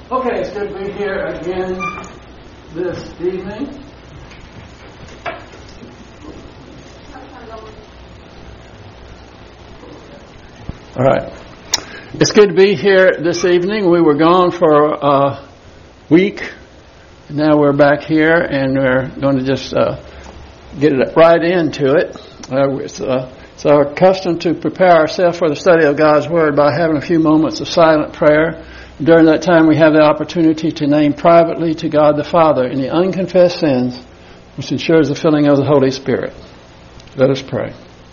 Okay, it's good to be here again this evening. All right. It's good to be here this evening. We were gone for a week. Now we're back here, and we're going to just get it right into it. It's our custom to prepare ourselves for the study of God's Word by having a few moments of silent prayer. During that time, we have the opportunity to name privately to God the Father any unconfessed sins, which ensures the filling of the Holy Spirit. Let us pray.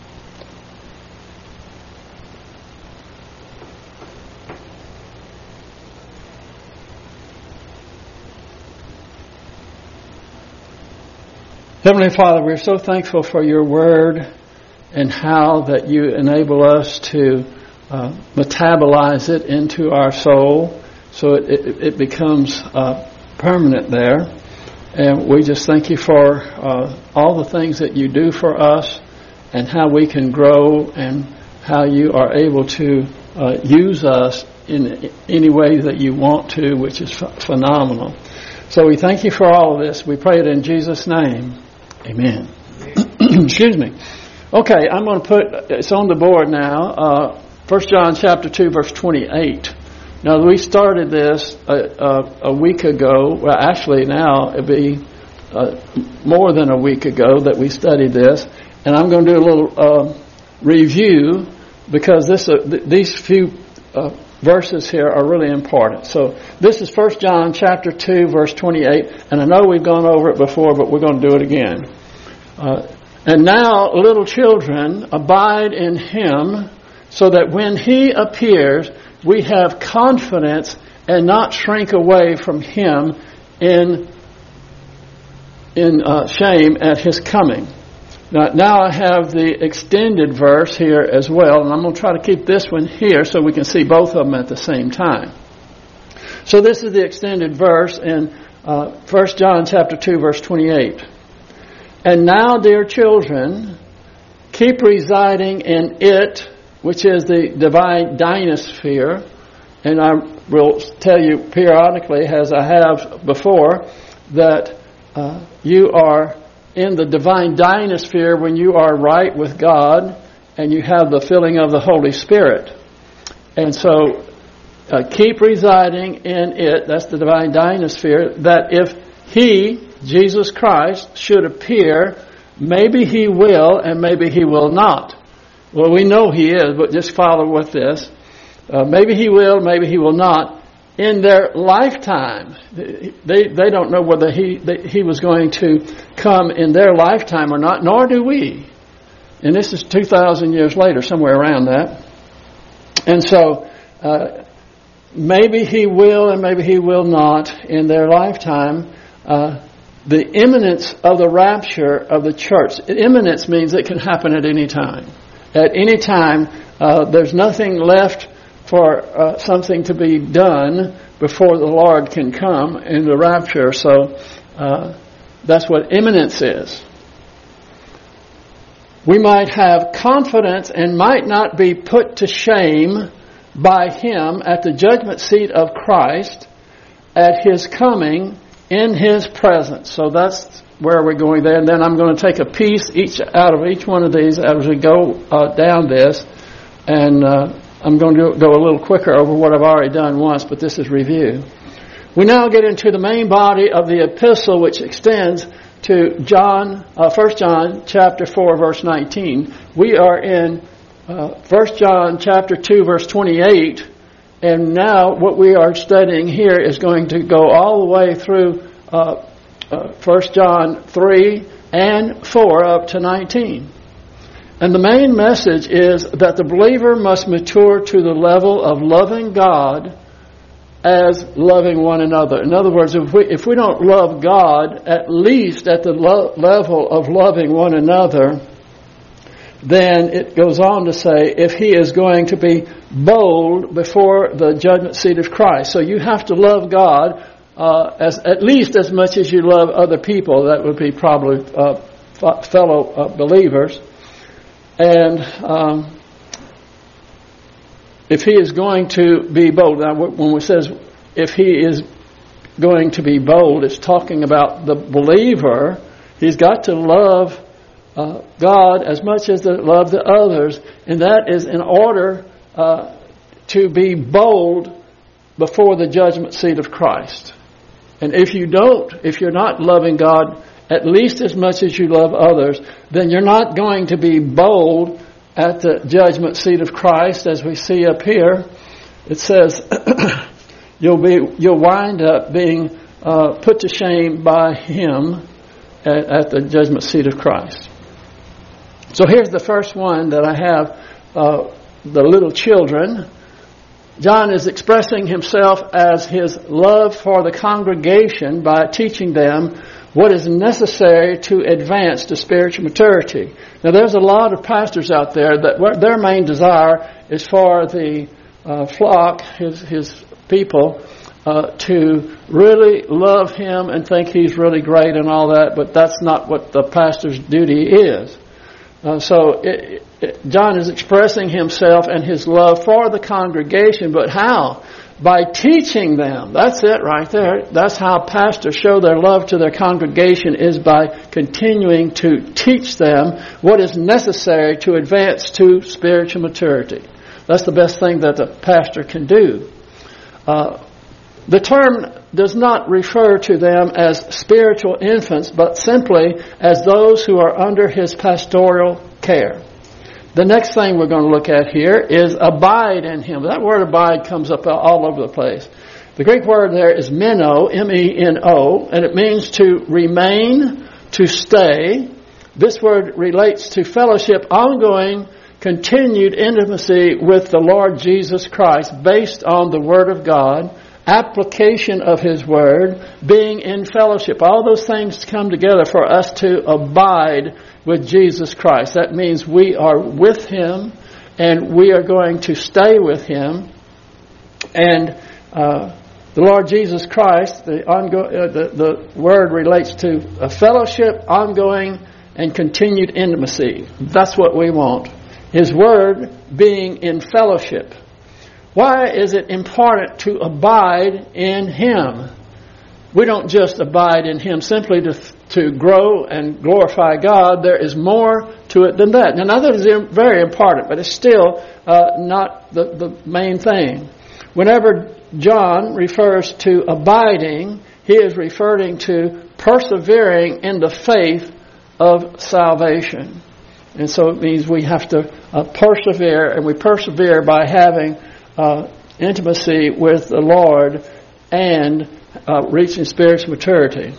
Heavenly Father, we're so thankful for your Word and how that you enable us to metabolize it into our soul so it becomes permanent there. And we just thank you for all the things that you do for us and how we can grow and how you are able to use us in any way that you want to, which is phenomenal. So we thank you for all of this. We pray it in Jesus' name. Amen. Excuse me. Okay, I'm going to put, it's on the board now, 1 John chapter 2, verse 28. Now, we started this a week ago. Well, actually, now it'll be more than a week ago that we studied this. And I'm going to do a little review because these few verses here are really important. So this is 1 John chapter 2, verse 28. And I know we've gone over it before, but we're going to do it again. And now, little children, abide in him, so that when he appears, we have confidence and not shrink away from him in shame at his coming. Now I have the extended verse here as well, and I'm going to try to keep this one here so we can see both of them at the same time. So this is the extended verse in 1 John chapter 2, verse 28. And now, dear children, keep residing in it, which is the divine dynasphere. And I will tell you periodically, as I have before, that you are in the divine dynasphere when you are right with God and you have the filling of the Holy Spirit. And so, keep residing in it, that's the divine dynasphere, that if he, Jesus Christ, should appear, maybe he will and maybe he will not. Well, we know he is, but just follow with this. Maybe he will, maybe he will not. In their lifetime, they don't know whether he was going to come in their lifetime or not, nor do we. And this is 2,000 years later, somewhere around that. And so, maybe he will and maybe he will not in their lifetime. The imminence of the rapture of the church. Imminence means it can happen at any time. At any time, there's nothing left for something to be done before the Lord can come in the rapture. So that's what imminence is. We might have confidence and might not be put to shame by him at the judgment seat of Christ at his coming in his presence. So that's where we're going there. And then I'm going to take a piece out of each one of these as we go down this. And I'm going to go a little quicker over what I've already done once, but this is review. We now get into the main body of the epistle, which extends to 1 John chapter 4, verse 19. We are in 1 John chapter 2, verse 28. And now what we are studying here is going to go all the way through 1 John 3 and 4 up to 19. And the main message is that the believer must mature to the level of loving God as loving one another. In other words, if we don't love God, at least at the level of loving one another, then it goes on to say, if he is going to be bold before the judgment seat of Christ. So you have to love God at least as much as you love other people. That would be probably fellow believers. And if he is going to be bold, now when it says if he is going to be bold, it's talking about the believer. He's got to love God as much as to love the others, and that is in order to be bold before the judgment seat of Christ. And if you're not loving God at least as much as you love others, then you're not going to be bold at the judgment seat of Christ. As we see up here, it says you'll wind up being put to shame by Him at the judgment seat of Christ. So here's the first one that I have, the little children. John is expressing himself as his love for the congregation by teaching them what is necessary to advance to spiritual maturity. Now there's a lot of pastors out there that their main desire is for the flock, his people, to really love him and think he's really great and all that, but that's not what the pastor's duty is. John is expressing himself and his love for the congregation, but how? By teaching them. That's it right there. That's how pastors show their love to their congregation, is by continuing to teach them what is necessary to advance to spiritual maturity. That's the best thing that the pastor can do. The term does not refer to them as spiritual infants, but simply as those who are under his pastoral care. The next thing we're going to look at here is abide in him. That word abide comes up all over the place. The Greek word there is meno, M-E-N-O, and it means to remain, to stay. This word relates to fellowship, ongoing, continued intimacy with the Lord Jesus Christ based on the Word of God, application of His Word, being in fellowship. All those things come together for us to abide with Jesus Christ. That means we are with Him and we are going to stay with Him. And the Lord Jesus Christ, the word relates to a fellowship, ongoing, and continued intimacy. That's what we want. His Word being in fellowship. Why is it important to abide in Him? We don't just abide in Him simply to grow and glorify God. There is more to it than that. Now that is very important, but it's still not the main thing. Whenever John refers to abiding, he is referring to persevering in the faith of salvation. And so it means we have to persevere, and we persevere by having intimacy with the Lord and reaching spiritual maturity.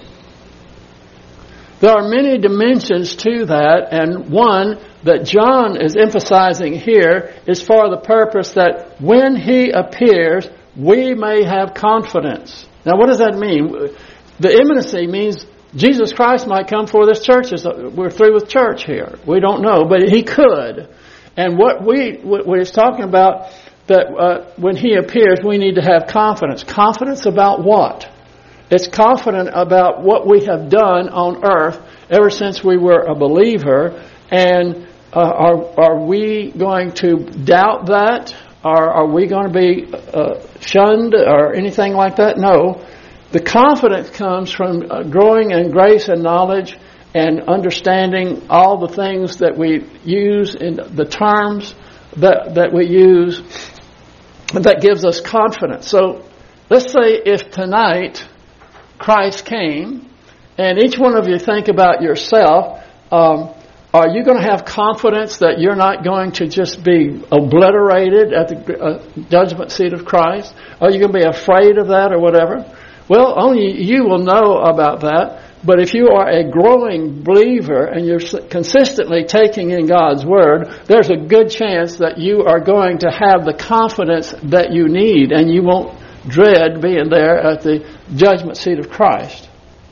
There are many dimensions to that, and one that John is emphasizing here is for the purpose that when He appears, we may have confidence. Now, what does that mean? The imminency means Jesus Christ might come for this church. We're through with church here. We don't know, but He could. And what it's talking about, that when He appears, we need to have confidence. Confidence about what? It's confident about what we have done on earth ever since we were a believer. And are we going to doubt that? Or are we going to be shunned or anything like that? No. The confidence comes from growing in grace and knowledge and understanding all the things that we use in the terms that we use. That gives us confidence. So let's say if tonight Christ came, and each one of you think about yourself, are you going to have confidence that you're not going to just be obliterated at the judgment seat of Christ? Are you going to be afraid of that or whatever? Well, only you will know about that. But if you are a growing believer and you're consistently taking in God's Word, there's a good chance that you are going to have the confidence that you need, and you won't dread being there at the judgment seat of Christ.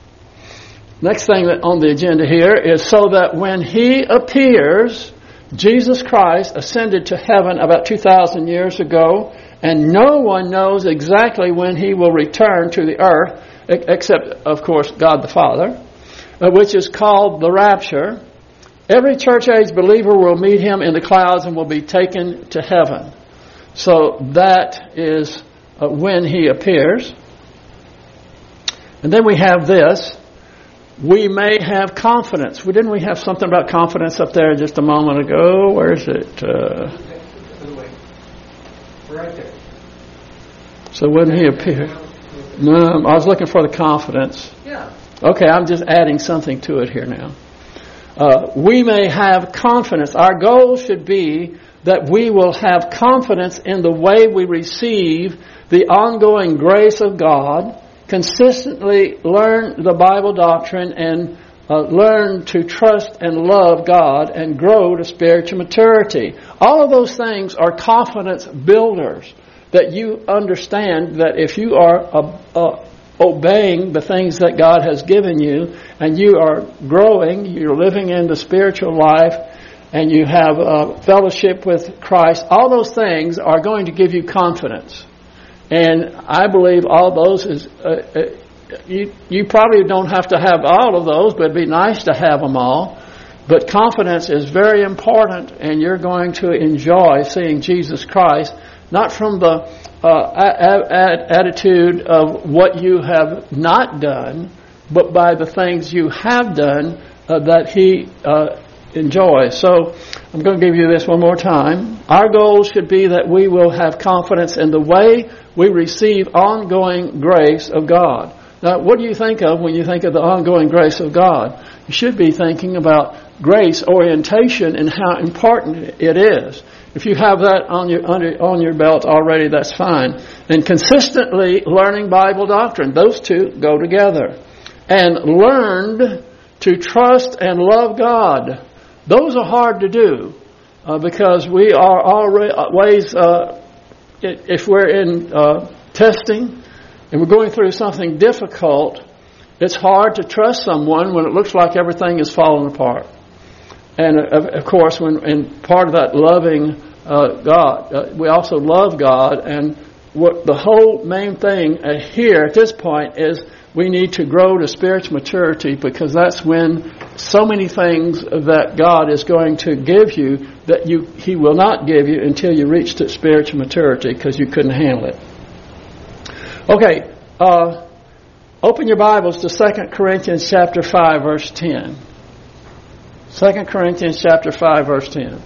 Next thing on the agenda here is so that when He appears, Jesus Christ ascended to heaven about 2,000 years ago, and no one knows exactly when He will return to the earth, except, of course, God the Father, which is called the rapture. Every church-age believer will meet Him in the clouds and will be taken to heaven. So that is when He appears. And then we have this. We may have confidence. Didn't we have something about confidence up there just a moment ago? Where is it? Right there. So wouldn't he appear? No, I was looking for the confidence. Yeah. Okay, I'm just adding something to it here now. We may have confidence. Our goal should be that we will have confidence in the way we receive the ongoing grace of God, consistently learn the Bible doctrine, and learn to trust and love God and grow to spiritual maturity. All of those things are confidence builders, that you understand that if you are obeying the things that God has given you, and you are growing, you're living in the spiritual life, and you have fellowship with Christ, all those things are going to give you confidence. And I believe all those is, you probably don't have to have all of those, but it'd be nice to have them all. But confidence is very important, and you're going to enjoy seeing Jesus Christ, not from the attitude of what you have not done, but by the things you have done that He enjoys. So I'm going to give you this one more time. Our goal should be that we will have confidence in the way we receive ongoing grace of God. Now, what do you think of when you think of the ongoing grace of God? You should be thinking about grace orientation and how important it is. If you have that on your belt already, that's fine. And consistently learning Bible doctrine, those two go together. And learned to trust and love God. Those are hard to do because we are always, if we're in testing and we're going through something difficult, it's hard to trust someone when it looks like everything is falling apart. And of course, when part of that loving God, we also love God. And what the whole main thing here at this point is we need to grow to spiritual maturity, because that's when so many things that God is going to give you that He will not give you until you reach to spiritual maturity, because you couldn't handle it. Okay, open your Bibles to 2 Corinthians chapter 5, verse 10. 2 Corinthians chapter 5, verse 10.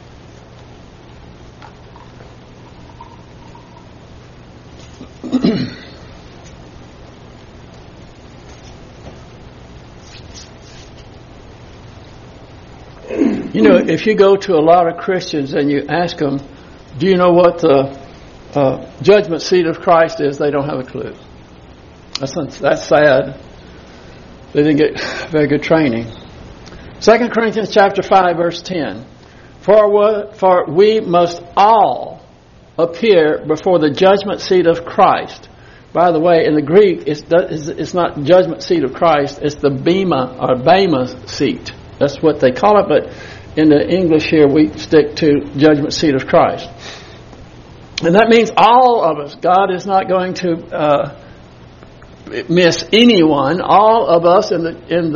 You know, if you go to a lot of Christians and you ask them, do you know what the judgment seat of Christ is? They don't have a clue. That's sad. They didn't get very good training. 2 Corinthians chapter 5, verse 10. For we must all appear before the judgment seat of Christ. By the way, in the Greek, it's not judgment seat of Christ, it's the bema seat. That's what they call it, but in the English here, we stick to judgment seat of Christ. And that means all of us. God is not going to miss anyone. All of us in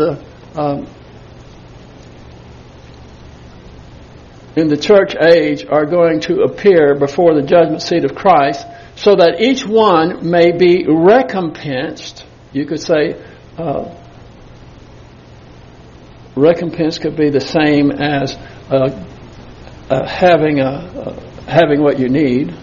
the church age are going to appear before the judgment seat of Christ, so that each one may be recompensed. You could say recompense could be the same as having what you need.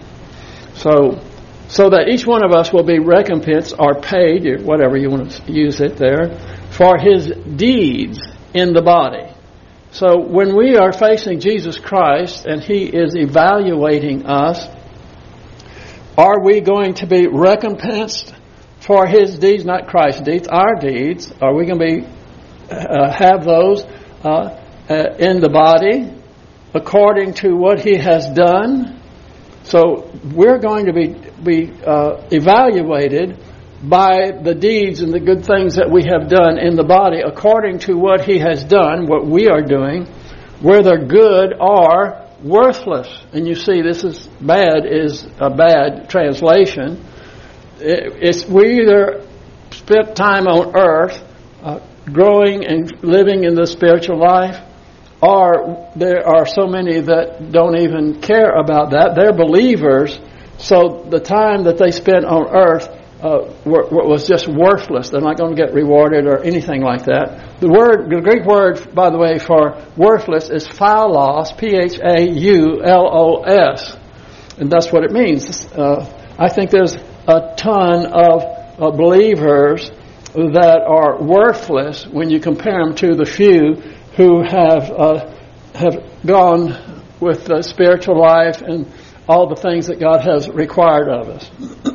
So that each one of us will be recompensed or paid, or whatever you want to use it there, for his deeds in the body. So when we are facing Jesus Christ and He is evaluating us, are we going to be recompensed for His deeds, not Christ's deeds, our deeds? Are we going to be have those in the body according to what He has done? So we're going to be evaluated by the deeds and the good things that we have done in the body according to what He has done, what we are doing, whether good or worthless. And you see, this is a bad translation. We either spent time on earth growing and living in the spiritual life, or there are so many that don't even care about that. They're believers, so the time that they spend on earth was just worthless. They're not going to get rewarded or anything like that. The Greek word, by the way, for worthless is phaulos, P-H-A-U-L-O-S. And that's what it means. I think there's a ton of believers that are worthless when you compare them to the few who have gone with the spiritual life and all the things that God has required of us.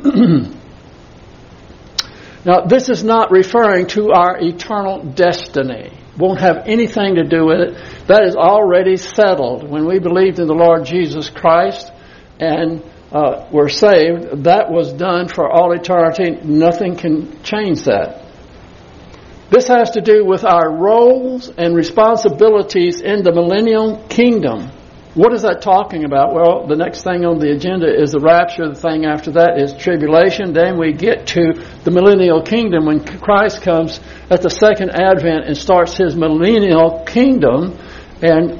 Now, this is not referring to our eternal destiny. Won't have anything to do with it. That is already settled. When we believed in the Lord Jesus Christ and were saved, that was done for all eternity. Nothing can change that. This has to do with our roles and responsibilities in the millennial kingdom. What is that talking about? Well, the next thing on the agenda is the rapture. The thing after that is tribulation. Then we get to the millennial kingdom when Christ comes at the second advent and starts his millennial kingdom. And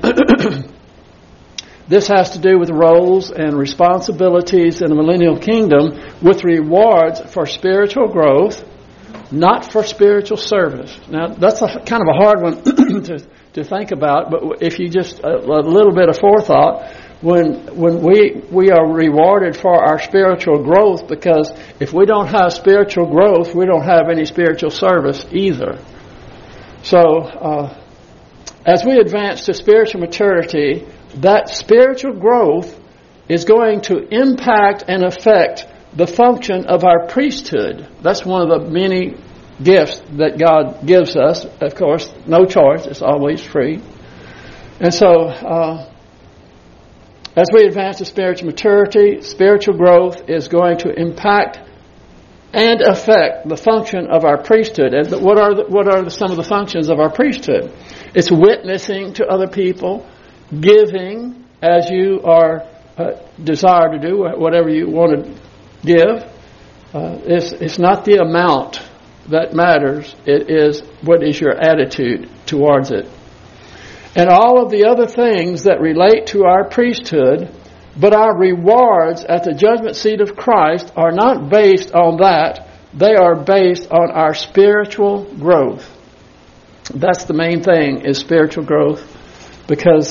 this has to do with roles and responsibilities in the millennial kingdom with rewards for spiritual growth, not for spiritual service. Now, that's kind of a hard one to think about, but if you just a little bit of forethought, when we are rewarded for our spiritual growth, because if we don't have spiritual growth, we don't have any spiritual service either. So, as we advance to spiritual maturity, that spiritual growth is going to impact and affect the function of our priesthood. That's one of the many gifts that God gives us. Of course, no charge. It's always free. And so, as we advance to spiritual maturity, spiritual growth is going to impact and affect the function of our priesthood. And what are some of the functions of our priesthood? It's witnessing to other people, giving as you are desired to do, whatever you want to give. It's not the amount that matters. It is what is your attitude towards it. And all of the other things that relate to our priesthood, but our rewards at the judgment seat of Christ are not based on that. They are based on our spiritual growth. That's the main thing, is spiritual growth, because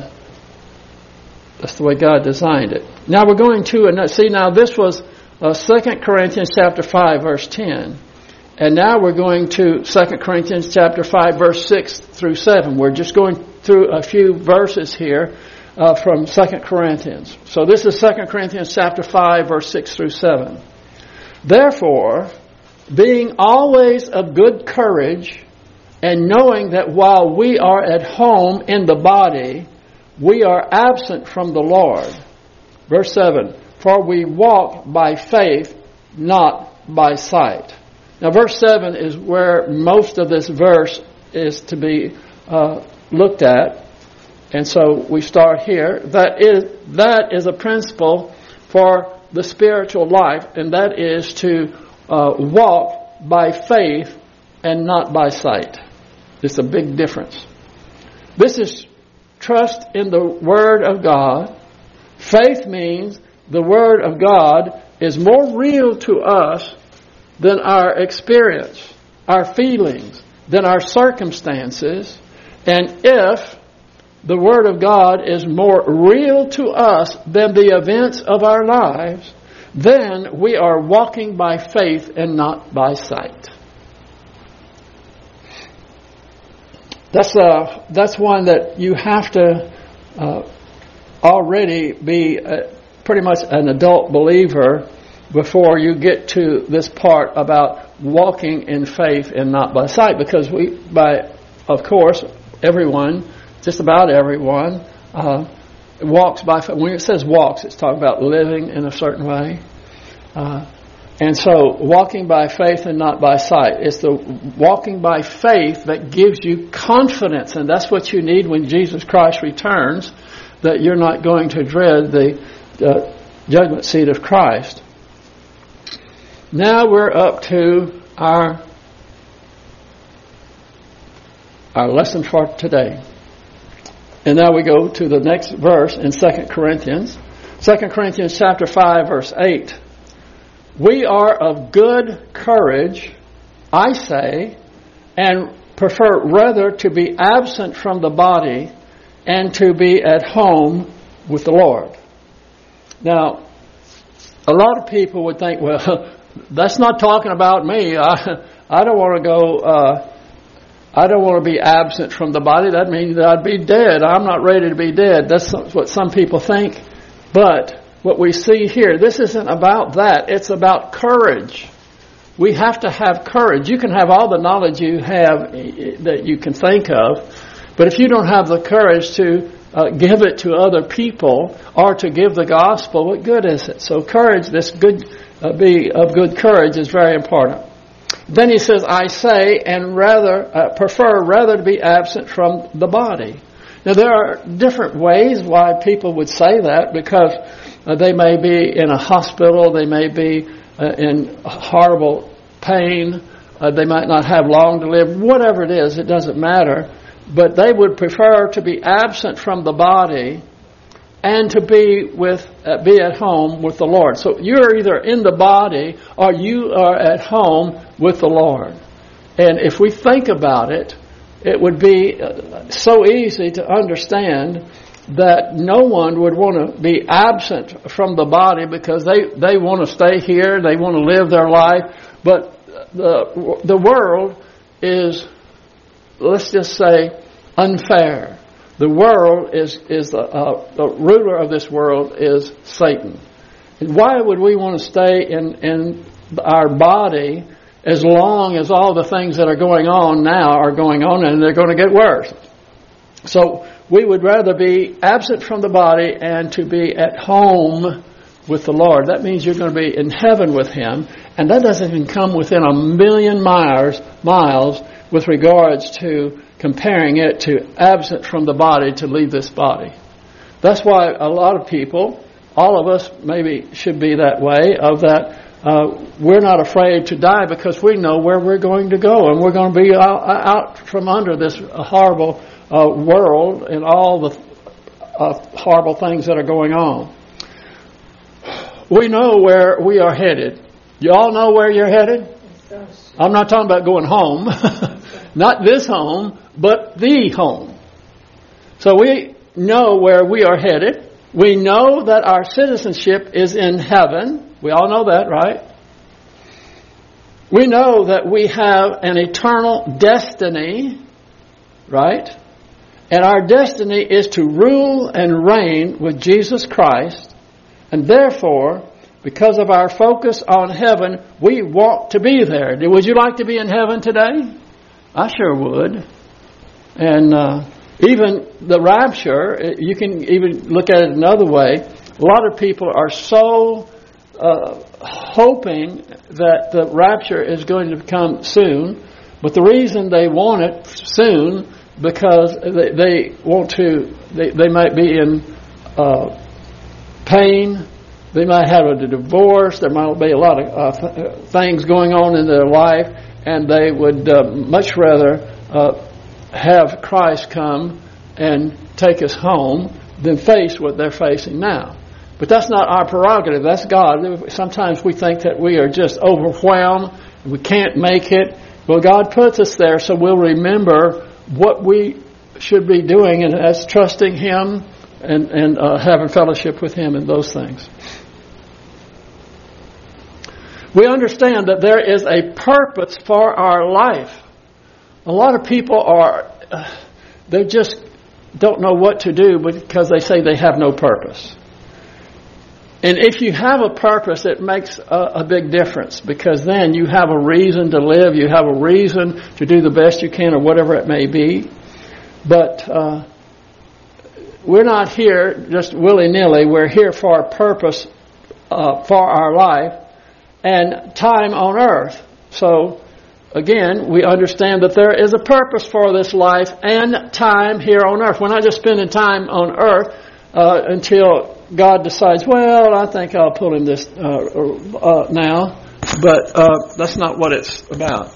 that's the way God designed it. Now we're going to, and see, now this was 2 Corinthians chapter 5, verse 10. And now we're going to 2 Corinthians chapter 5, verse 6 through 7. We're just going through a few verses here from 2 Corinthians. So this is 2 Corinthians chapter 5, verse 6 through 7. Therefore, being always of good courage, and knowing that while we are at home in the body, we are absent from the Lord. Verse 7, for we walk by faith, not by sight. Now, verse 7 is where most of this verse is to be looked at. And so we start here. That is a principle for the spiritual life, and that is to walk by faith and not by sight. It's a big difference. This is trust in the Word of God. Faith means the Word of God is more real to us than our experience, our feelings, than our circumstances. And if the Word of God is more real to us than the events of our lives, then we are walking by faith and not by sight. That's one that you have to already be pretty much an adult believer before you get to this part about walking in faith and not by sight. Because of course, everyone, just about everyone, walks by faith. When it says walks, it's talking about living in a certain way. And so, walking by faith and not by sight. It's the walking by faith that gives you confidence, and that's what you need when Jesus Christ returns, that you're not going to dread the judgment seat of Christ. Now we're up to our lesson for today. And now we go to the next verse in 2 Corinthians. 2 Corinthians chapter 5, verse 8. We are of good courage, I say, and prefer rather to be absent from the body and to be at home with the Lord. Now, a lot of people would think, well, that's not talking about me. I don't want to go, I don't want to be absent from the body. That means that I'd be dead. I'm not ready to be dead. That's what some people think. But what we see here, this isn't about that. It's about courage. We have to have courage. You can have all the knowledge you have that you can think of, but if you don't have the courage to give it to other people or to give the gospel, what good is it? So courage, this good, be of good courage is very important. Then he says, I say, and prefer rather to be absent from the body. Now there are different ways why people would say that, because they may be in a hospital, they may be in horrible pain, they might not have long to live, whatever it is, it doesn't matter. But they would prefer to be absent from the body and to be at home with the Lord. So you're either in the body or you are at home with the Lord. And if we think about it, it would be so easy to understand that no one would want to be absent from the body because they want to stay here, they want to live their life. But the world is, let's just say, unfair. The world is the ruler of this world is Satan. And why would we want to stay in our body as long as all the things that are going on now are going on, and they're going to get worse? So we would rather be absent from the body and to be at home with the Lord. That means you're going to be in heaven with Him, and that doesn't even come within 1,000,000 miles with regards to comparing it to absent from the body to leave this body. That's why a lot of people, all of us maybe should be that way, of that we're not afraid to die because we know where we're going to go, and we're going to be out from under this horrible world and all the horrible things that are going on. We know where we are headed. You all know where you're headed? I'm not talking about going home. Not this home, but the home. So we know where we are headed. We know that our citizenship is in heaven. We all know that, right? We know that we have an eternal destiny, right? And our destiny is to rule and reign with Jesus Christ. And therefore, because of our focus on heaven, we want to be there. Would you like to be in heaven today? I sure would. And even the rapture, you can even look at it another way. A lot of people are so hoping that the rapture is going to come soon, but the reason they want it soon because they want to. They might be in pain. They might have a divorce. There might be a lot of things going on in their life, and they would much rather have Christ come and take us home than face what they're facing now. But that's not our prerogative. That's God. Sometimes we think that we are just overwhelmed. We can't make it. Well, God puts us there so we'll remember what we should be doing, and that's trusting Him and having fellowship with Him and those things. We understand that there is a purpose for our life. A lot of people they just don't know what to do because they say they have no purpose. And if you have a purpose, it makes a big difference, because then you have a reason to live, you have a reason to do the best you can or whatever it may be. But we're not here just willy-nilly. We're here for a purpose for our life and time on earth. So, again, we understand that there is a purpose for this life and time here on earth. We're not just spending time on earth until God decides, well, I think I'll pull him this now. But that's not what it's about.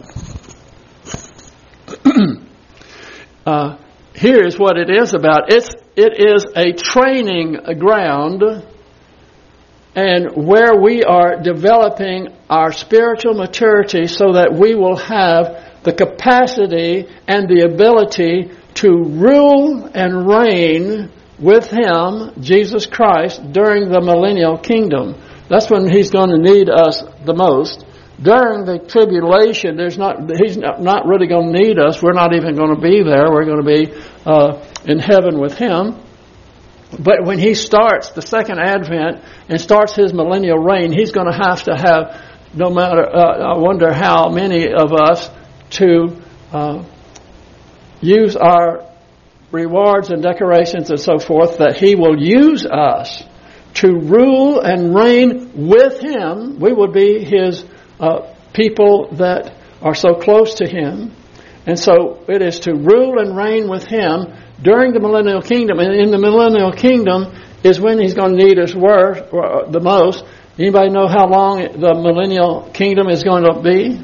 Here's what it is about. It is a training ground. and where we are developing our spiritual maturity so that we will have the capacity and the ability to rule and reign with Him, Jesus Christ, during the millennial kingdom. That's when He's going to need us the most. During the tribulation, He's not really going to need us. We're not even going to be there. We're going to be in heaven with Him. But when He starts the second advent and starts His millennial reign, He's going to have, no matter, I wonder how many of us, to use our rewards and decorations and so forth, that He will use us to rule and reign with Him. We will be His people that are so close to Him. And so it is to rule and reign with Him during the millennial kingdom. And in the millennial kingdom is when He's going to need us the most. Anybody know how long the millennial kingdom is going to be?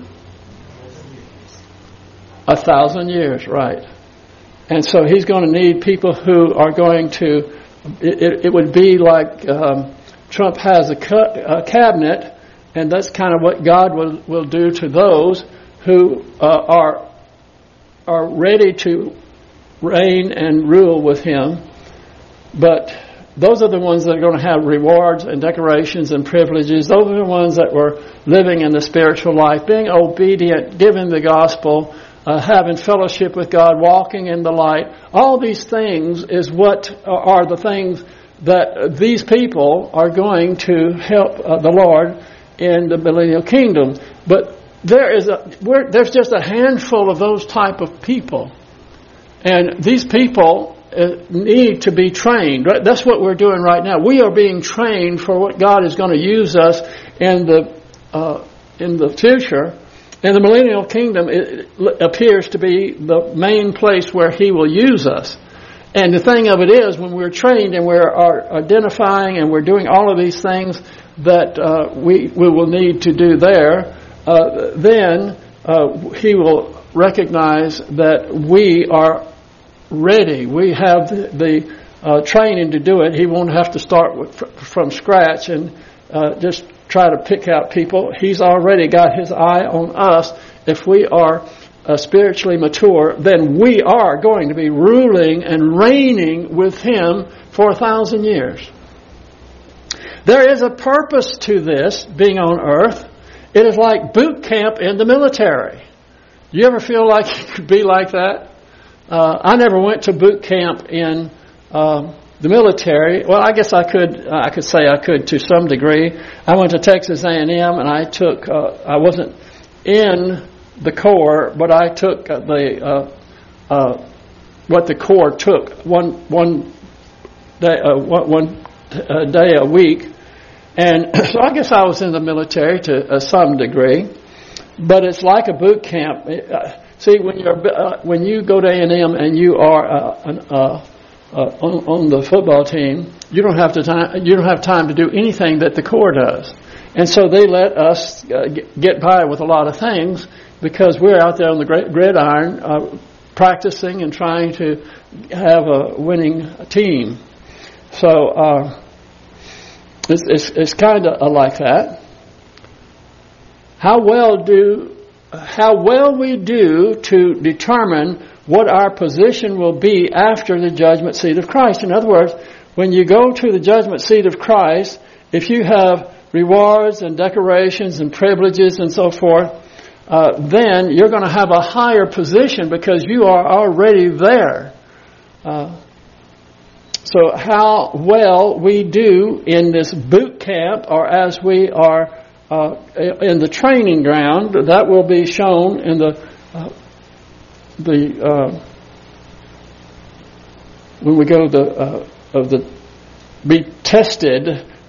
1,000 years, right. And so He's going to need people who are going to, it would be like Trump has a cabinet, and that's kind of what God will do to those who are ready to reign and rule with Him. But those are the ones that are going to have rewards and decorations and privileges. Those are the ones that were living in the spiritual life, being obedient, giving the gospel, having fellowship with God, walking in the light. All these things is what are the things that these people are going to help the Lord in the millennial kingdom. But there's just a handful of those type of people. And these people need to be trained. Right? That's what we're doing right now. We are being trained for what God is going to use us in the future. And the millennial kingdom, it appears to be the main place where He will use us. And the thing of it is, when we're trained and we're identifying and we're doing all of these things that we will need to do there, then He will recognize that we are ready. We have the training to do it. He won't have to start from scratch and just try to pick out people. He's already got His eye on us. If we are spiritually mature, then we are going to be ruling and reigning with Him for 1,000 years. There is a purpose to this being on earth. It is like boot camp in the military. Do you ever feel like it could be like that? I never went to boot camp in the military. Well, I guess I could say I could to some degree. I went to Texas A&M, and I took. I wasn't in the Corps, but I took what the Corps took one day a week, and so I guess I was in the military to some degree. But it's like a boot camp. See, when you go to A&M and you are on the football team, you don't have time to do anything that the Corps does, and so they let us get by with a lot of things because we're out there on the gridiron practicing and trying to have a winning team. So it's kind of like that. How well we do to determine what our position will be after the judgment seat of Christ. In other words, when you go to the judgment seat of Christ, if you have rewards and decorations and privileges and so forth, then you're going to have a higher position because you are already there. So how well we do in this boot camp, or as we are in the training ground, that will be shown in when we go be tested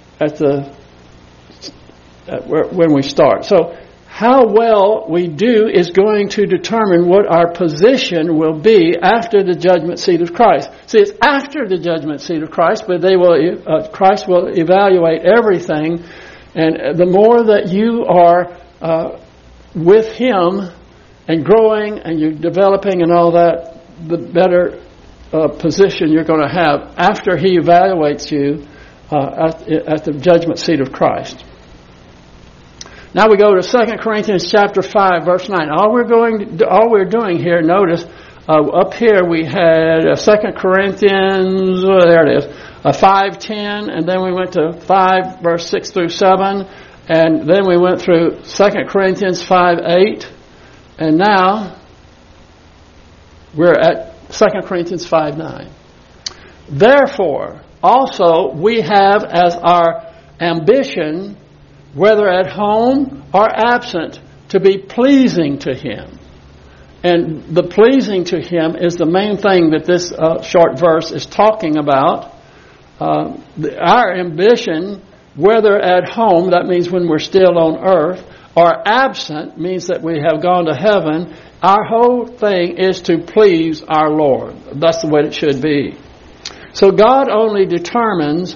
when we start. So how well we do is going to determine what our position will be after the judgment seat of Christ. See, it's after the judgment seat of Christ, but Christ will evaluate everything, and the more that you are with Him and growing and you're developing and all that, the better position you're going to have after He evaluates you at the judgment seat of Christ. Now we go to 2 Corinthians chapter 5, verse 9. All we're doing here, notice, up here we had 2 Corinthians, there it is, 5:10, and then we went to 5, verse 6 through 7, and then we went through 2 Corinthians 5:8, and now we're at 2 Corinthians 5:9. Therefore, also we have as our ambition, whether at home or absent, to be pleasing to Him. And the pleasing to Him is the main thing that this short verse is talking about. Our ambition, whether at home, that means when we're still on earth, or absent, means that we have gone to heaven, our whole thing is to please our Lord. That's the way it should be. So God determines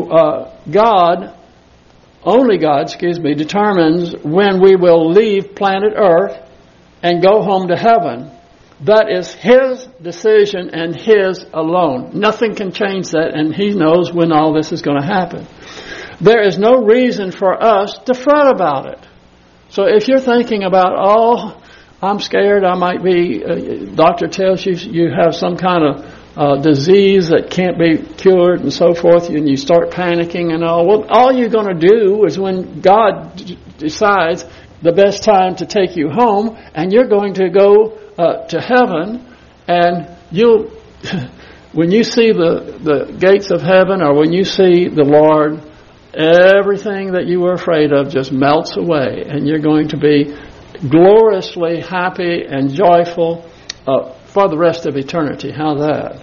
when we will leave planet Earth and go home to heaven. That is His decision and His alone. Nothing can change that, and He knows when all this is going to happen. There is no reason for us to fret about it. So if you're thinking about, I'm scared, I might be, doctor tells you you have some kind of disease that can't be cured and so forth, and you start panicking and all. Well, all you're going to do is when God decides the best time to take you home, and you're going to go to heaven, and when you see the gates of heaven, or when you see the Lord, everything that you were afraid of just melts away, and you're going to be gloriously happy and joyful for the rest of eternity. How's that?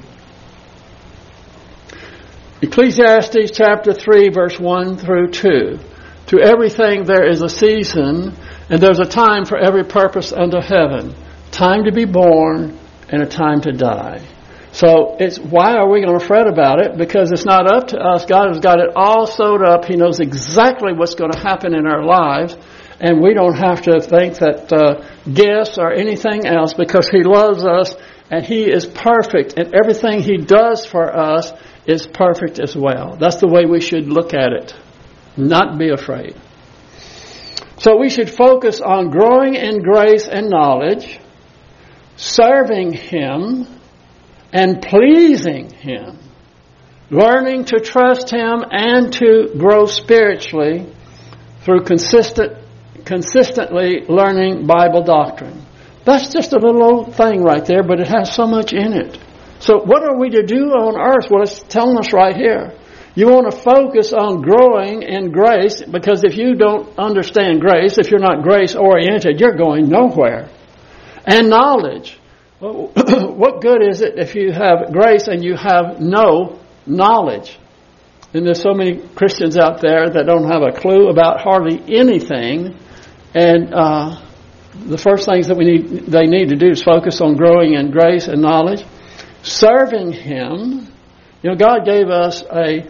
Ecclesiastes chapter 3, verse 1 through 2. To everything there is a season, and there's a time for every purpose under heaven. Time to be born and a time to die. So why are we going to fret about it? Because it's not up to us. God has got it all sewed up. He knows exactly what's going to happen in our lives. And we don't have to think that gifts or anything else, because He loves us and He is perfect, and everything He does for us is perfect as well. That's the way we should look at it. Not be afraid. So we should focus on growing in grace and knowledge, serving Him, and pleasing Him, learning to trust Him and to grow spiritually through consistently learning Bible doctrine. That's just a little old thing right there, but it has so much in it. So what are we to do on earth? Well, it's telling us right here. You want to focus on growing in grace, because if you don't understand grace, if you're not grace-oriented, you're going nowhere. And knowledge. What good is it if you have grace and you have no knowledge? And there's so many Christians out there that don't have a clue about hardly anything. And the first things that they need to do is focus on growing in grace and knowledge, serving Him. You know, God gave us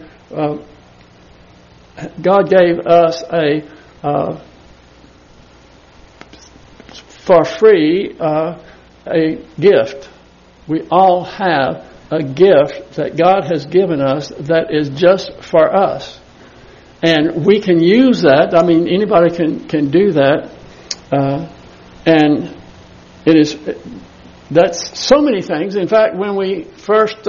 for free a gift. We all have a gift that God has given us that is just for us. And we can use that. I mean, anybody can do that. And that's so many things. In fact, when we first,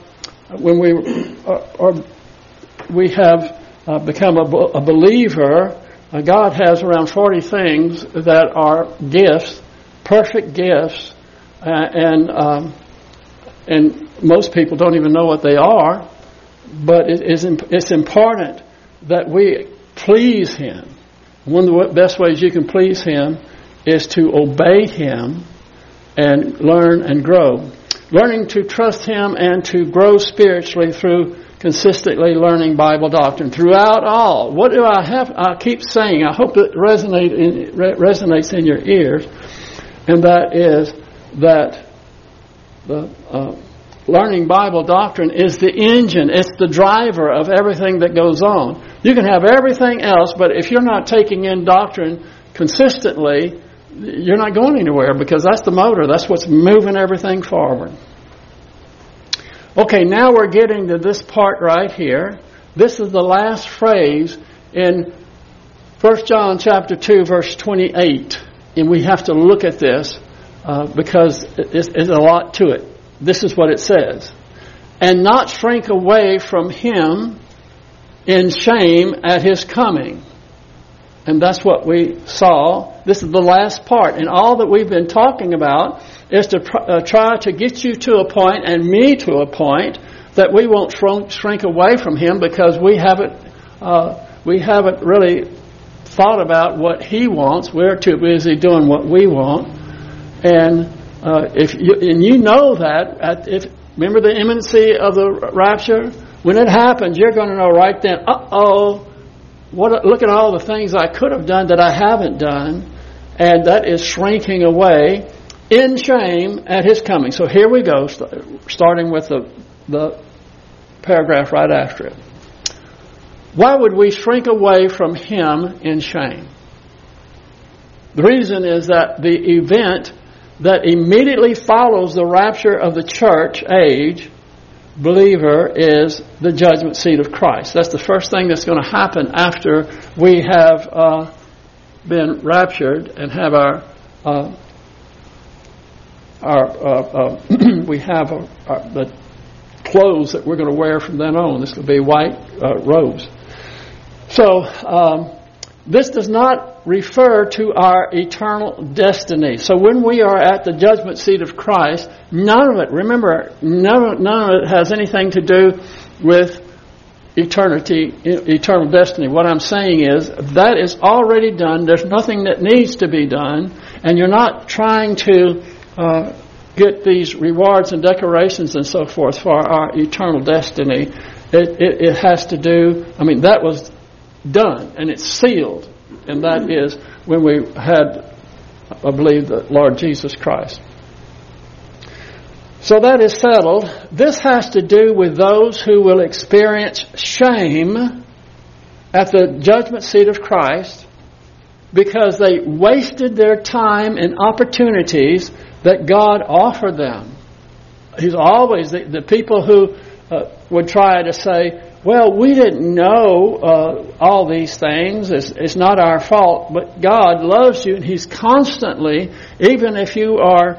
we have become a believer, God has around 40 things that are gifts, perfect gifts, and most people don't even know what they are. But it's important that we please Him. One of the best ways you can please Him is to obey Him and learn and grow. Learning to trust Him and to grow spiritually through consistently learning Bible doctrine throughout all. What do I have? I keep saying, I hope it resonates in your ears, and that is that the learning Bible doctrine is the engine, it's the driver of everything that goes on. You can have everything else, but if you're not taking in doctrine consistently, you're not going anywhere, because that's the motor. That's what's moving everything forward. Okay, now we're getting to this part right here. This is the last phrase in 1 John chapter 2, verse 28. And we have to look at this because there's a lot to it. This is what it says. And not shrink away from him in shame at his coming. And that's what we saw. This is the last part. And all that we've been talking about is to try to get you to a point, and me to a point, that we won't shrink away from him because we haven't really thought about what he wants. We're too busy doing what we want. And you know that, remember the imminency of the rapture? When it happens, you're going to know right then, look at all the things I could have done that I haven't done. And that is shrinking away in shame at his coming. So here we go, starting with the paragraph right after it. Why would we shrink away from him in shame? The reason is that the event that immediately follows the rapture of the church age believer is the judgment seat of Christ. That's the first thing that's going to happen after we have been raptured and have the clothes that we're going to wear from then on. This will be white robes. So this does not refer to our eternal destiny. So when we are at the judgment seat of Christ, none of it has anything to do with eternal destiny. What I'm saying is that is already done. There's nothing that needs to be done, and you're not trying to get these rewards and decorations and so forth for our eternal destiny. It has to do, that was done and it's sealed, and that is when we had, I believe, the Lord Jesus Christ. So that is settled. This has to do with those who will experience shame at the judgment seat of Christ because they wasted their time and opportunities that God offered them. He's always, the people who would try to say, well, we didn't know all these things. It's not our fault, but God loves you, and He's constantly, even if you are,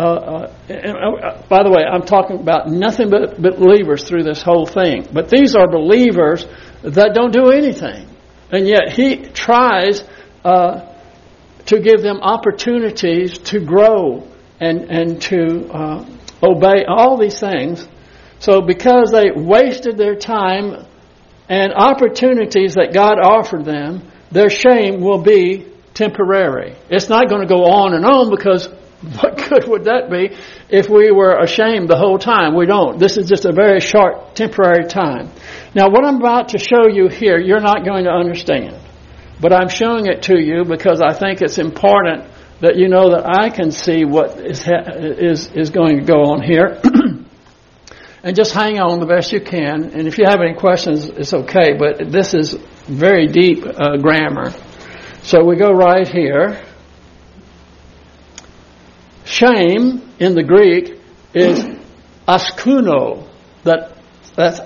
by the way, I'm talking about nothing but believers through this whole thing. But these are believers that don't do anything. And yet He tries to give them opportunities to grow and to obey all these things. So because they wasted their time and opportunities that God offered them, their shame will be temporary. It's not going to go on and on, because what good would that be if we were ashamed the whole time? We don't. This is just a very short, temporary time. Now, what I'm about to show you here, you're not going to understand. But I'm showing it to you because I think it's important that you know that I can see what is going to go on here. And just hang on the best you can. And if you have any questions, it's okay. But this is very deep grammar. So we go right here. Shame in the Greek is askuno. That's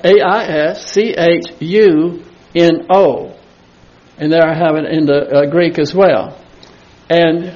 A-I-S-C-H-U-N-O. And there I have it in the Greek as well. And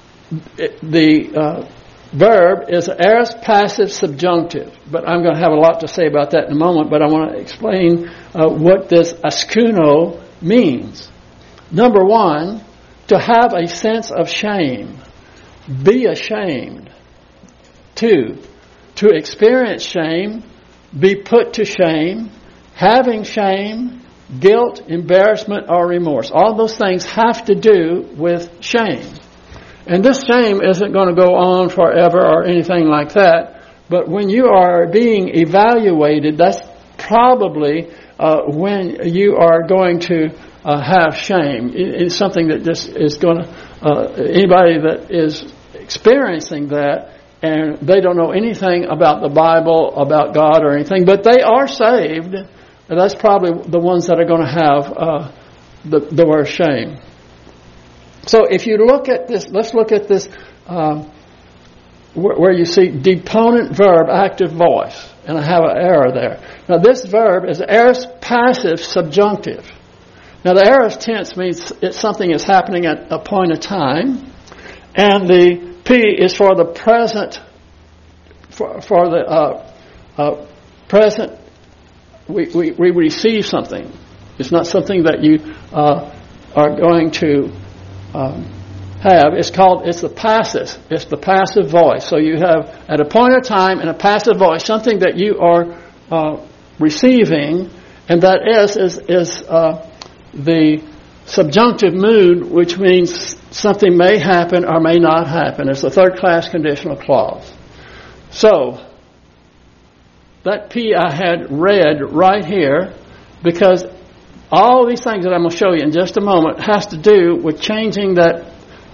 the verb is aorist passive subjunctive. But I'm going to have a lot to say about that in a moment. But I want to explain what this askuno means. Number one, to have a sense of shame. Be ashamed. 2, to experience shame, be put to shame, having shame, guilt, embarrassment, or remorse. All those things have to do with shame. And this shame isn't going to go on forever or anything like that, but when you are being evaluated, that's probably when you are going to have shame. It's something that just is going to, anybody that is experiencing that and they don't know anything about the Bible, about God or anything, but they are saved, that's probably the ones that are going to have the word shame. So if you look at this, let's look at this where you see deponent verb, active voice. and I have an error there. Now this verb is aorist passive subjunctive. Now the aorist tense means it's something is happening at a point of time, and the P is for the present, for the present. We receive something. It's not something that you are going to have. It's the passive. It's the passive voice. So you have at a point of time in a passive voice something that you are receiving, and that is the subjunctive mood, which means something may happen or may not happen. It's a third-class conditional clause. So that P I had read right here, because all these things that I'm going to show you in just a moment has to do with changing that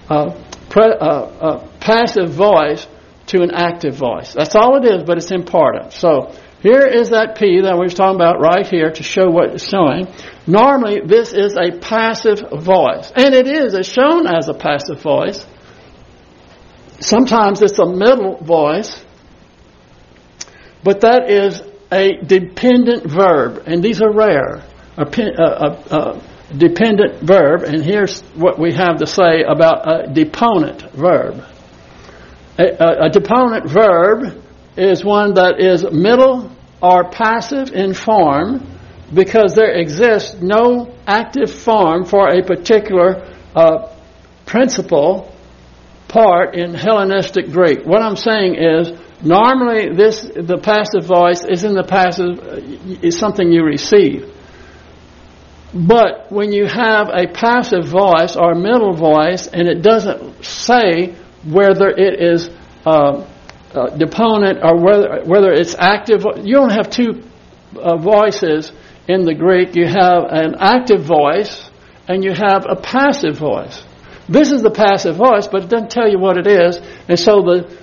passive voice to an active voice. That's all it is, but it's important. So here is that P that we were talking about right here to show what it's showing. Normally, this is a passive voice, and it is. It's shown as a passive voice. Sometimes it's a middle voice, but that is a dependent verb, and these are rare. A dependent verb, and here's what we have to say about a deponent verb. A deponent verb is one that is middle or passive in form, because there exists no active form for a particular principal part in Hellenistic Greek. What I'm saying is, normally the passive voice is in the passive, is something you receive. But when you have a passive voice or a middle voice, and it doesn't say whether it is deponent or whether it's active, you don't have two voices in the Greek. You have an active voice and you have a passive voice. This is the passive voice, but it doesn't tell you what it is. And so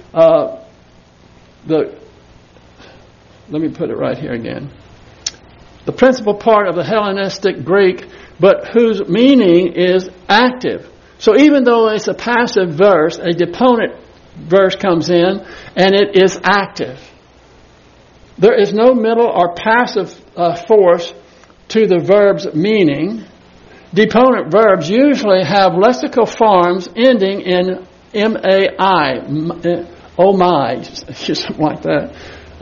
let me put it right here again. The principal part of the Hellenistic Greek, but whose meaning is active. So even though it's a passive verse, a deponent verse comes in, and it is active. There is no middle or passive force to the verb's meaning. Deponent verbs usually have lexical forms ending in M-A-I, oh my, something like that.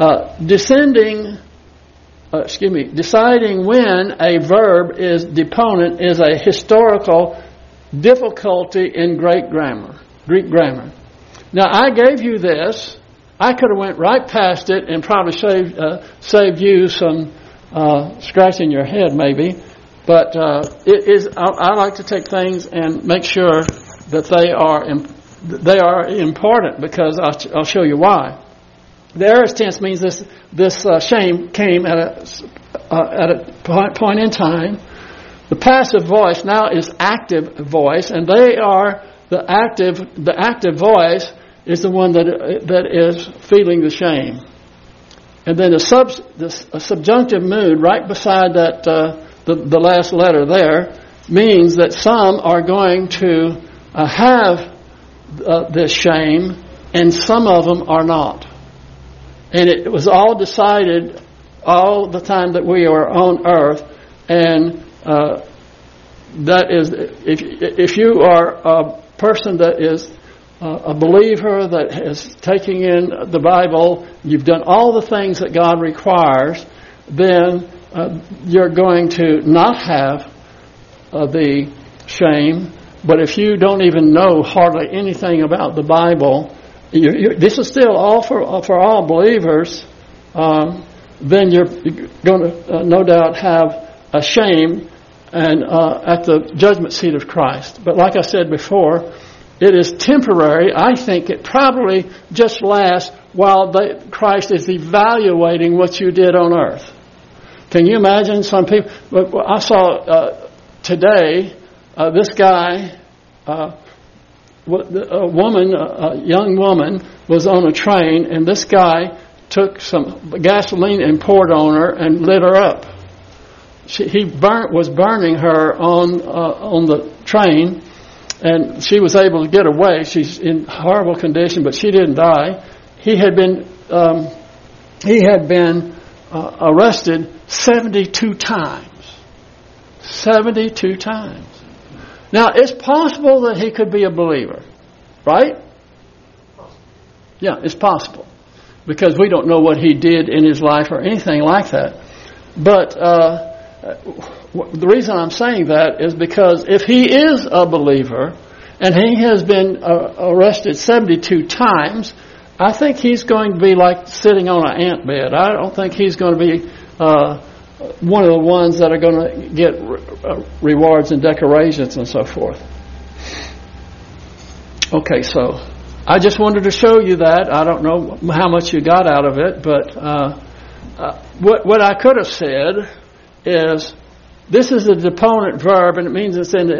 Deciding when a verb is deponent is a historical difficulty in Greek grammar. Now, I gave you this. I could have went right past it and probably saved you some scratching your head, maybe. But I like to take things and make sure that they are important, because I'll show you why. The aorist tense means this shame came at a point in time. The passive voice now is active voice, and they are the active voice is the one that is feeling the shame. And then a subjunctive mood right beside that the last letter there means that some are going to have this shame, and some of them are not. And it was all decided all the time that we are on earth, and that is, if you are a person that is a believer that is taking in the Bible, you've done all the things that God requires, then you're going to not have the shame. But if you don't even know hardly anything about the Bible, this is still all for all believers, then you're going to no doubt have a shame and at the judgment seat of Christ. But like I said before, it is temporary. I think it probably just lasts while Christ is evaluating what you did on earth. Can you imagine some people? I saw today this guy, a young woman was on a train, and this guy took some gasoline and poured on her and lit her up. He was burning her on the train, and she was able to get away. She's in horrible condition, but she didn't die. He had been he had been arrested 72 times. 72 times. Now, it's possible that he could be a believer, right? Yeah, it's possible. Because we don't know what he did in his life or anything like that. But the reason I'm saying that is because if he is a believer and he has been arrested 72 times, I think he's going to be like sitting on an ant bed. I don't think he's going to be one of the ones that are going to get rewards and decorations and so forth. Okay, so I just wanted to show you that. I don't know how much you got out of it, but what I could have said is this is a deponent verb, and it means it's in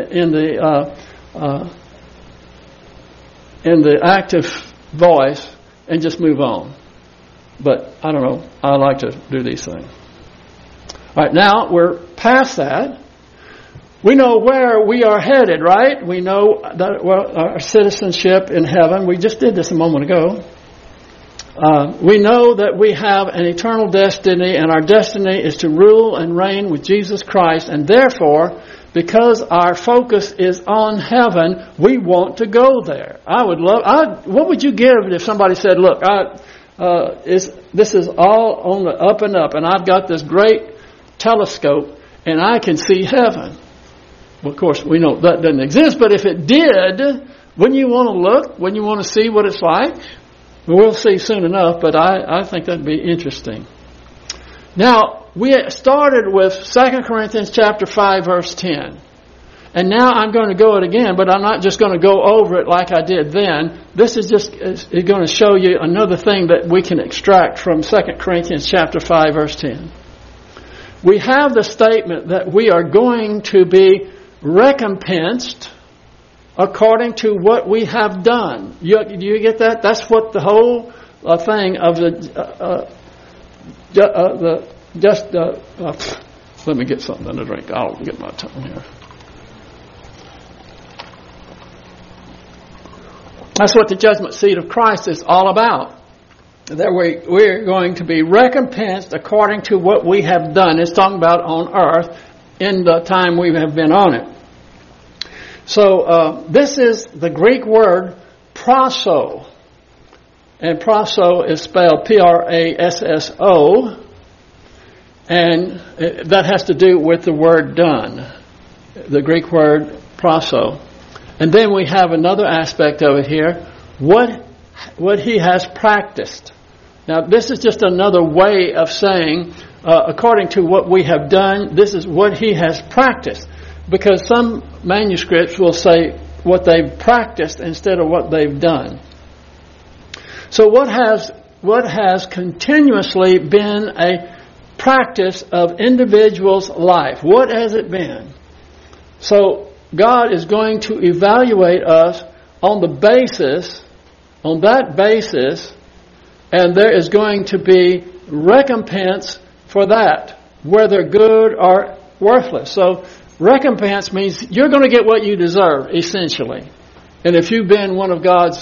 the active voice, and just move on. But I don't know. I like to do these things. All right, now we're past that. We know where we are headed, right? We know that our citizenship in heaven. We just did this a moment ago. We know that we have an eternal destiny, and our destiny is to rule and reign with Jesus Christ. And therefore, because our focus is on heaven, we want to go there. What would you give if somebody said, look, this is all on the up and up, and I've got this great telescope, and I can see heaven. Well, of course, we know that doesn't exist, but if it did, wouldn't you want to look? Wouldn't you want to see what it's like? We'll see soon enough, but I think that'd be interesting. Now, we started with 2 Corinthians chapter 5, verse 10. And now I'm going to go it again, but I'm not just going to go over it like I did then. This is just going to show you another thing that we can extract from 2 Corinthians chapter 5, verse 10. We have the statement that we are going to be recompensed according to what we have done. Do you get that? That's what the whole thing of let me get something to drink. I'll get my tongue here. That's what the judgment seat of Christ is all about. That we're going to be recompensed according to what we have done. It's talking about on earth in the time we have been on it. So this is the Greek word prasso. And prasso is spelled Prasso. And that has to do with the word done. The Greek word prasso. And then we have another aspect of it here. What he has practiced. Now, this is just another way of saying, according to what we have done, this is what he has practiced. Because some manuscripts will say what they've practiced instead of what they've done. So what has continuously been a practice of individuals' life? What has it been? So God is going to evaluate us on that basis, and there is going to be recompense for that, whether good or worthless. So recompense means you're going to get what you deserve, essentially. And if you've been one of God's,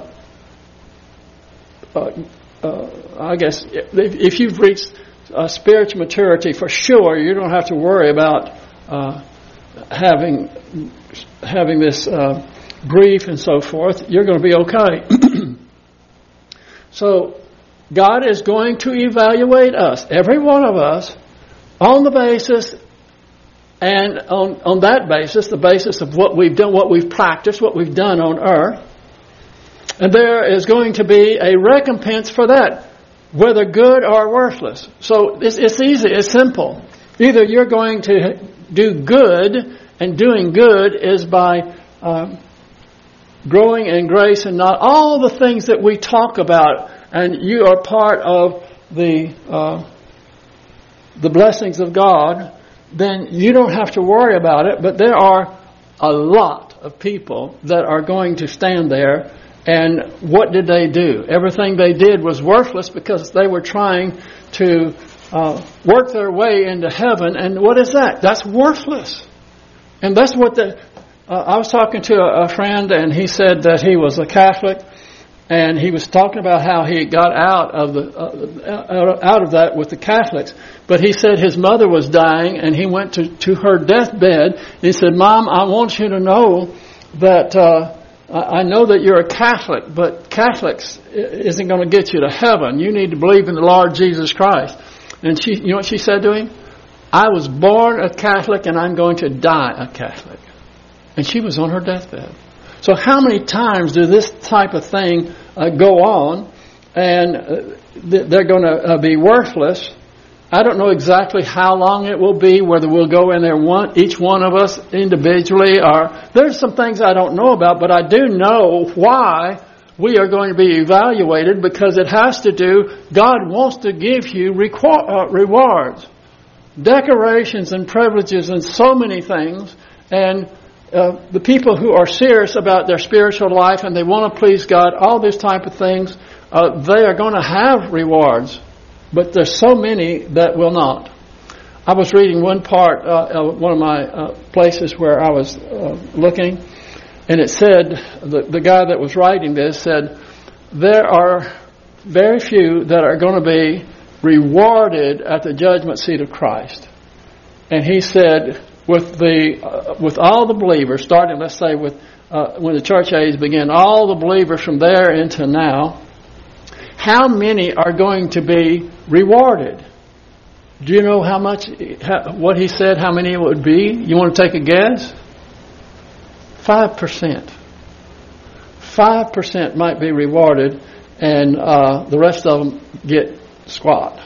I guess, if you've reached spiritual maturity, for sure, you don't have to worry about having this grief and so forth. You're going to be okay. So God is going to evaluate us, every one of us, on the basis, and on that basis, the basis of what we've done, what we've practiced, what we've done on earth. And there is going to be a recompense for that, whether good or worthless. So it's easy, it's simple. Either you're going to do good, and doing good is by growing in grace and not all the things that we talk about, and you are part of the blessings of God, then you don't have to worry about it. But there are a lot of people that are going to stand there, and what did they do? Everything they did was worthless because they were trying to work their way into heaven, and what is that? That's worthless. And that's what I was talking to a friend, and he said that he was a Catholic, And he was talking about how he got out of that with the Catholics. But he said his mother was dying, and he went to her deathbed. And he said, "Mom, I want you to know that I know that you're a Catholic, but Catholics isn't going to get you to heaven. You need to believe in the Lord Jesus Christ." And you know what she said to him? "I was born a Catholic, and I'm going to die a Catholic." And she was on her deathbed. So how many times do this type of thing go on, and they're going to be worthless? I don't know exactly how long it will be, whether we'll go in there each one of us individually, or there's some things I don't know about, but I do know why we are going to be evaluated, because it has to do, God wants to give you rewards, decorations and privileges and so many things, and the people who are serious about their spiritual life and they want to please God, all these type of things, they are going to have rewards. But there's so many that will not. I was reading one part, one of my places where I was looking, and it said, the guy that was writing this said, there are very few that are going to be rewarded at the judgment seat of Christ. And he said, with all the believers, starting, let's say, with when the church age began, all the believers from there into now, how many are going to be rewarded? Do you know what he said, how many it would be? You want to take a guess? 5%. 5% might be rewarded, and the rest of them get squat.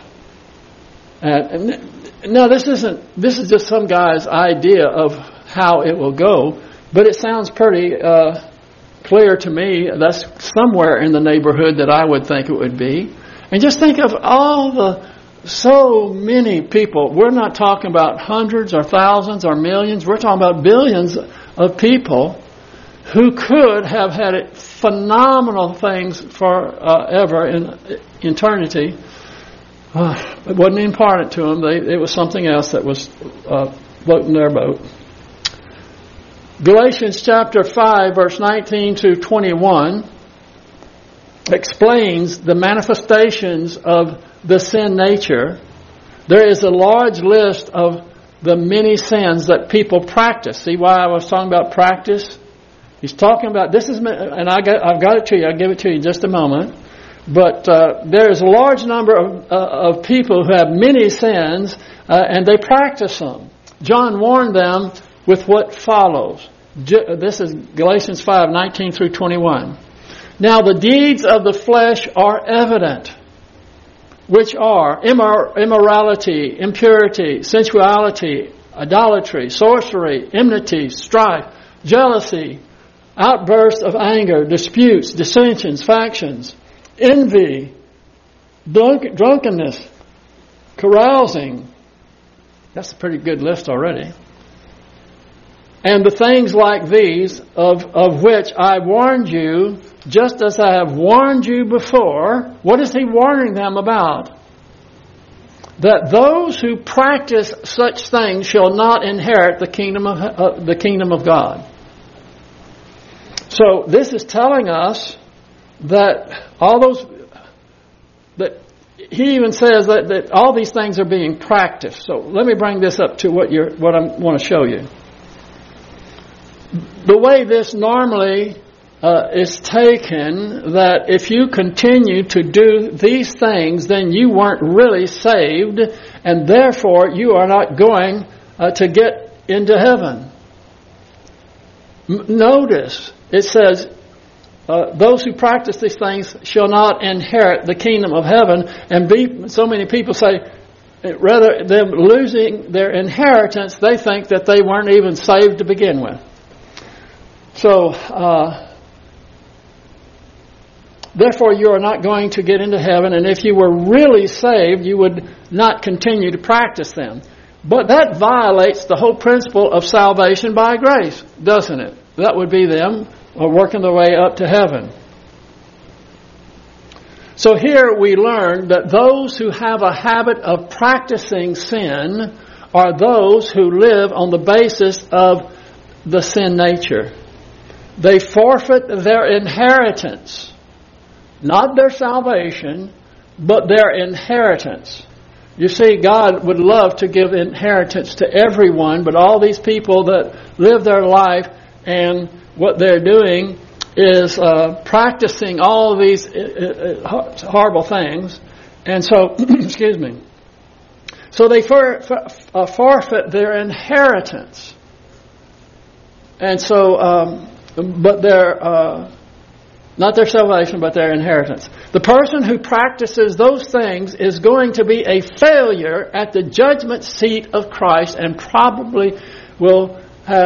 Now, this is just some guy's idea of how it will go, but it sounds pretty clear to me. That's somewhere in the neighborhood that I would think it would be. And just think of so many people. We're not talking about hundreds or thousands or millions. We're talking about billions of people who could have had phenomenal things forever in eternity. It wasn't imparted to them. It was something else that was floating their boat. Galatians chapter 5, verse 19 to 21 explains the manifestations of the sin nature. There is a large list of the many sins that people practice. See why I was talking about practice? He's talking about, and I've got it to you. I'll give it to you in just a moment. But there is a large number of people who have many sins, and they practice them. John warned them with what follows. This is Galatians 5, 19 through 21. Now the deeds of the flesh are evident, which are immorality, impurity, sensuality, idolatry, sorcery, enmity, strife, jealousy, outbursts of anger, disputes, dissensions, factions, envy, drunkenness, carousing. That's a pretty good list already. And the things like these, of which I warned you, just as I have warned you before. What is he warning them about? That those who practice such things shall not inherit the kingdom of God. So this is telling us that that he even says that all these things are being practiced. So let me bring this up to what I want to show you. The way this normally is taken, that if you continue to do these things, then you weren't really saved, and therefore you are not going to get into heaven. Notice, it says, those who practice these things shall not inherit the kingdom of heaven. And so many people say, rather than losing their inheritance, they think that they weren't even saved to begin with. So, therefore you are not going to get into heaven, and if you were really saved, you would not continue to practice them. But that violates the whole principle of salvation by grace, doesn't it? That would be them working their way up to heaven. So here we learn that those who have a habit of practicing sin are those who live on the basis of the sin nature. They forfeit their inheritance. Not their salvation, but their inheritance. You see, God would love to give inheritance to everyone, but all these people that live their life and what they're doing is practicing all of these horrible things. And so, excuse me. So they forfeit their inheritance. And so, but their, not their salvation, but their inheritance. The person who practices those things is going to be a failure at the judgment seat of Christ and probably will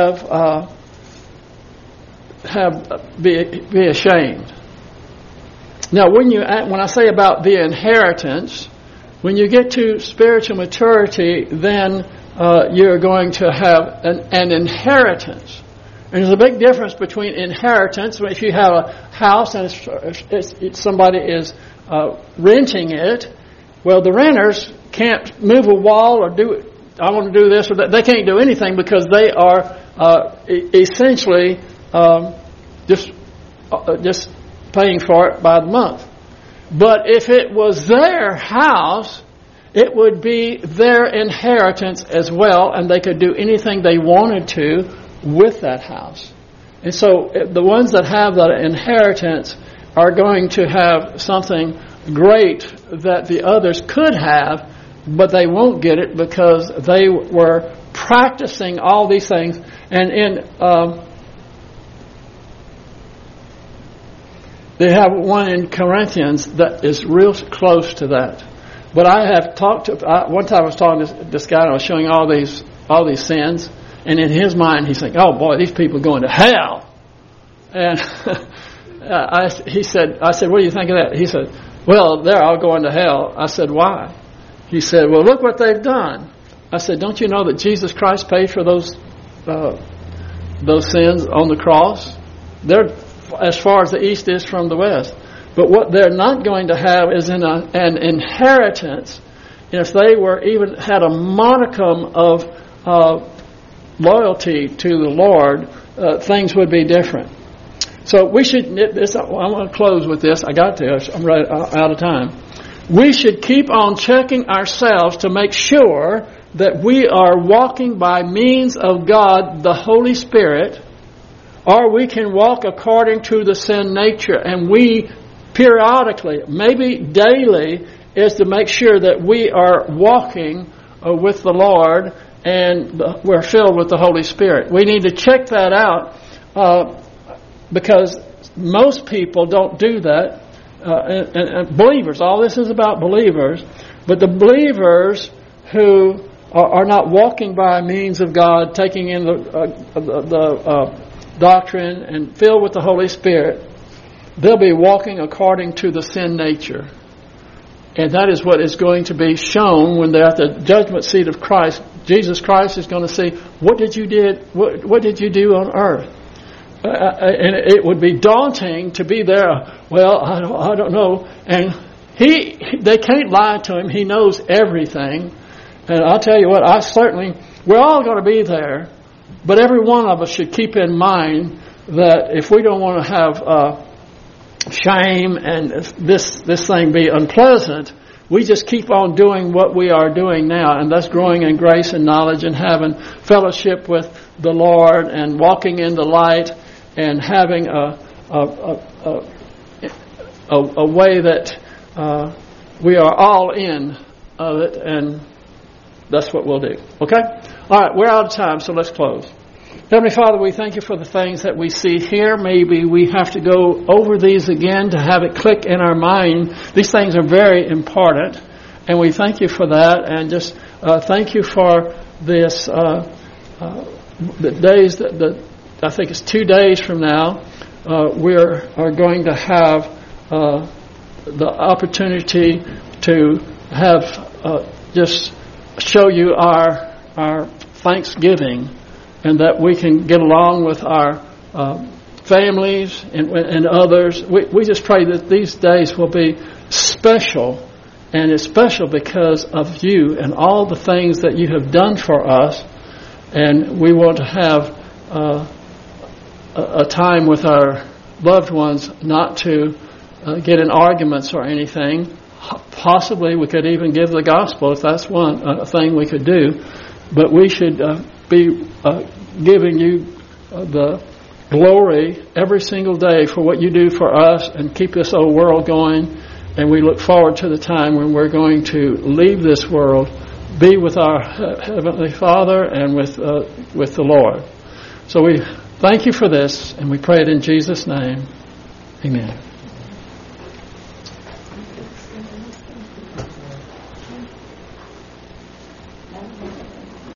be ashamed. Now, when I say about the inheritance, when you get to spiritual maturity, then you're going to have an inheritance. And there's a big difference between inheritance. If you have a house and somebody is renting it, well, the renters can't move a wall or do, I want to do this or that. They can't do anything because they are essentially just paying for it by the month. But if it was their house, it would be their inheritance as well, and they could do anything they wanted to with that house. And so the ones that have that inheritance are going to have something great that the others could have, but they won't get it because they were practicing all these things. And they have one in Corinthians that is real close to that. But I have talked to, one time I was talking to this guy and I was showing all these sins, and in his mind he's thinking, oh boy, these people are going to hell. And I said, what do you think of that? He said, well, they're all going to hell. I said, why? He said, well, look what they've done. I said, don't you know that Jesus Christ paid for those sins on the cross? They're as far as the east is from the west. But what they're not going to have is an inheritance. If they were even had a modicum of loyalty to the Lord, things would be different. So we should. I want to close with this. I'm right out of time. We should keep on checking ourselves to make sure that we are walking by means of God, the Holy Spirit, or we can walk according to the sin nature. And we periodically, maybe daily, is to make sure that we are walking with the Lord and we're filled with the Holy Spirit. We need to check that out because most people don't do that. And believers, all this is about believers, but the believers who are not walking by means of God, taking in the doctrine and filled with the Holy Spirit, they'll be walking according to the sin nature. And that is what is going to be shown when they're at the judgment seat of Christ. Jesus Christ is going to say, what did you do on earth? And it would be daunting to be there. Well, I don't know. And they can't lie to him. He knows everything. And I'll tell you what, we're all going to be there. But every one of us should keep in mind that if we don't want to have shame and this thing be unpleasant, we just keep on doing what we are doing now, and that's growing in grace and knowledge and having fellowship with the Lord and walking in the light and having a way that we are all in of it, and that's what we'll do. Okay? All right, we're out of time, so let's close. Heavenly Father, we thank you for the things that we see here. Maybe we have to go over these again to have it click in our mind. These things are very important, and we thank you for that. And just thank you for this. The days that I think it's 2 days from now, we are going to have the opportunity to have just show you our thanksgiving, and that we can get along with our families and others. We just pray that these days will be special, and it's special because of you and all the things that you have done for us. And we want to have a time with our loved ones, not to get in arguments or anything. Possibly we could even give the gospel if that's one thing we could do. But we should be giving you the glory every single day for what you do for us and keep this old world going. And we look forward to the time when we're going to leave this world, be with our Heavenly Father and with the Lord. So we thank you for this, and we pray it in Jesus' name. Amen.